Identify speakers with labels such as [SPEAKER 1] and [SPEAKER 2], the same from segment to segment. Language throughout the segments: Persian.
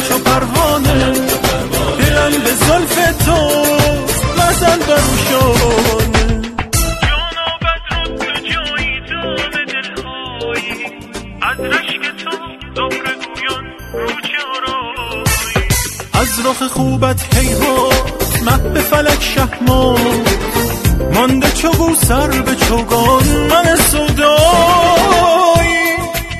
[SPEAKER 1] چو پروانه، دلم به زلف تو مزن بروشانه.
[SPEAKER 2] جانا بدرد تو جایی دام دلهایی، از رشک تو زهر گویان رو چارایی.
[SPEAKER 1] از رخ خوبت هیهات مه به فلک شهمان، مانده چو سر به چوگان من سودایی.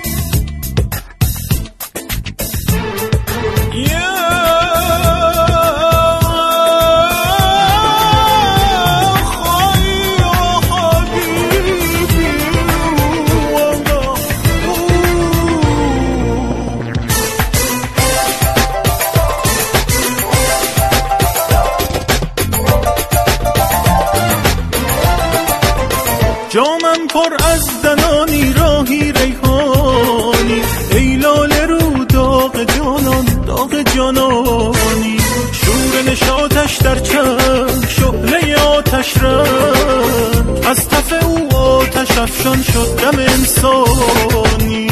[SPEAKER 1] جامم پر از دنانی راهی ریحانی، ای لاله رو داغ جانان داغ جانانی. شور نشاطش در چشم شعله آتش رنگ، از تف او آتش افشان شد دم انسانی.